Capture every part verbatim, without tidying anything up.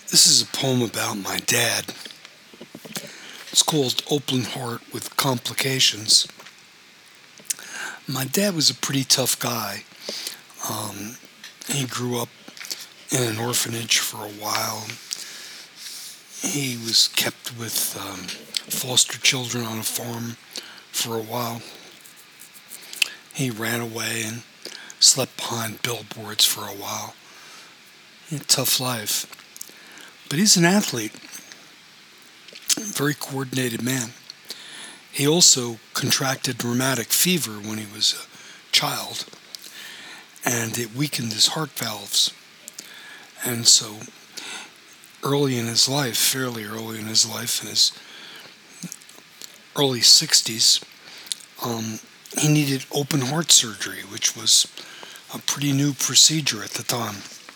This is a poem about my dad. It's called Open Heart with Complications. My dad was a pretty tough guy. Um, he grew up in an orphanage for a while. He was kept with um, foster children on a farm for a while. He ran away and slept behind billboards for a while. He had a tough life. But he's an athlete, a very coordinated man. He also contracted rheumatic fever when he was a child, and it weakened his heart valves. And so early in his life, fairly early in his life, in his early sixties, um, he needed open heart surgery, which was a pretty new procedure at the time.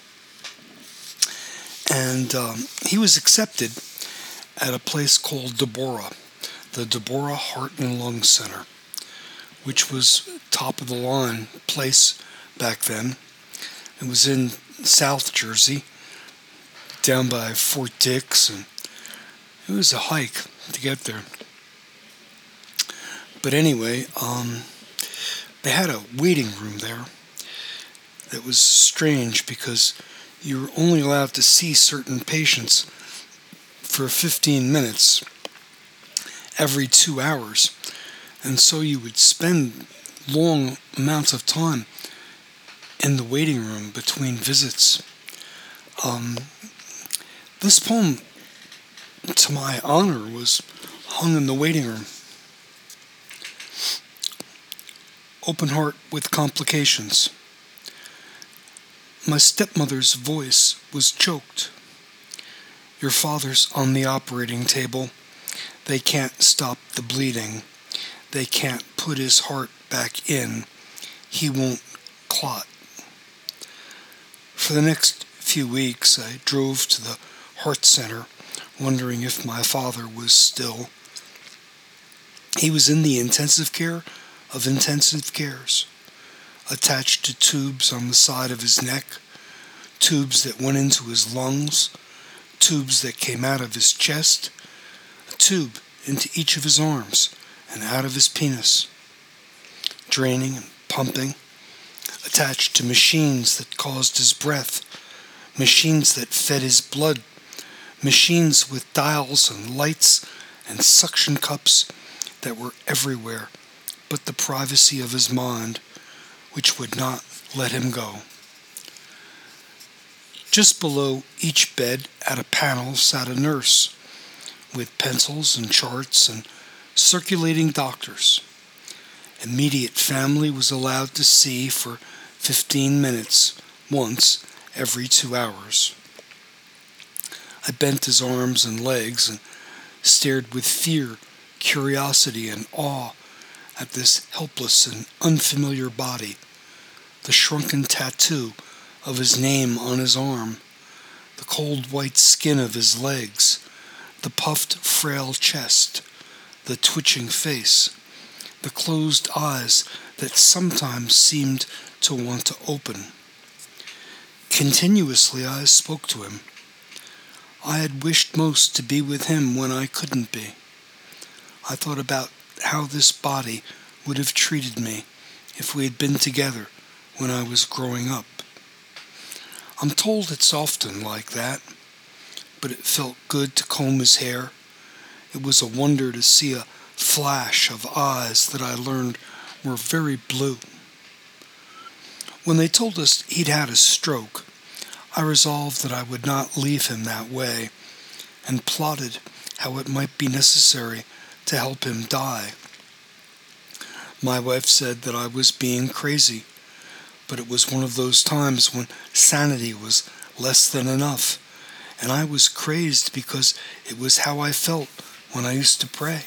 And um, he was accepted at a place called Deborah, the Deborah Heart and Lung Center, which was top of the line place back then. It was in South Jersey, down by Fort Dix, and it was a hike to get there. But anyway, um, they had a waiting room there that was strange because you were only allowed to see certain patients for fifteen minutes every two hours. And so you would spend long amounts of time in the waiting room between visits. Um, this poem, to my honor, was hung in the waiting room. Open Heart with Complications. My stepmother's voice was choked. Your father's on the operating table. They can't stop the bleeding. They can't put his heart back in. He won't clot. For the next few weeks, I drove to the heart center, wondering if my father was still. He was in the intensive care of intensive cares, attached to tubes on the side of his neck, tubes that went into his lungs, tubes that came out of his chest, a tube into each of his arms and out of his penis, draining and pumping, attached to machines that caused his breath, machines that fed his blood, machines with dials and lights and suction cups that were everywhere but the privacy of his mind, which would not let him go. Just below each bed at a panel sat a nurse with pencils and charts and circulating doctors. Immediate family was allowed to see for fifteen minutes once every two hours. I bent his arms and legs and stared with fear, curiosity, and awe at this helpless and unfamiliar body, the shrunken tattoo of his name on his arm, the cold white skin of his legs, the puffed frail chest, the twitching face, the closed eyes that sometimes seemed to want to open. Continuously I spoke to him. I had wished most to be with him when I couldn't be. I thought about how this body would have treated me if we had been together when I was growing up. I'm told it's often like that, but it felt good to comb his hair. It was a wonder to see a flash of eyes that I learned were very blue. When they told us he'd had a stroke, I resolved that I would not leave him that way, and plotted how it might be necessary to help him die. My wife said that I was being crazy, but it was one of those times when sanity was less than enough, and I was crazed because it was how I felt when I used to pray.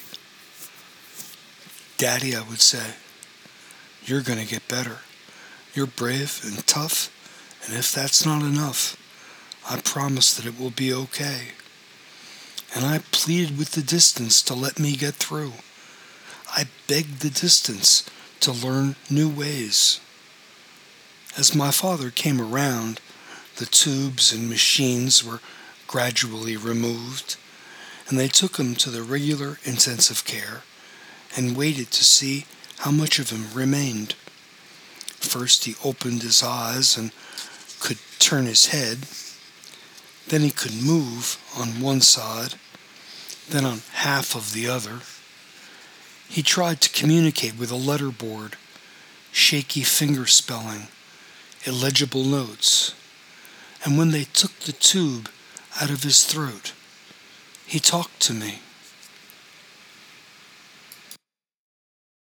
Daddy, I would say, you're going to get better. You're brave and tough, and if that's not enough, I promise that it will be okay. And I pleaded with the distance to let me get through. I begged the distance to learn new ways. As my father came around, the tubes and machines were gradually removed, and they took him to the regular intensive care and waited to see how much of him remained. First he opened his eyes and could turn his head. Then he could move on one side, then on half of the other. He tried to communicate with a letterboard, shaky finger spelling, illegible notes, and when they took the tube out of his throat, he talked to me.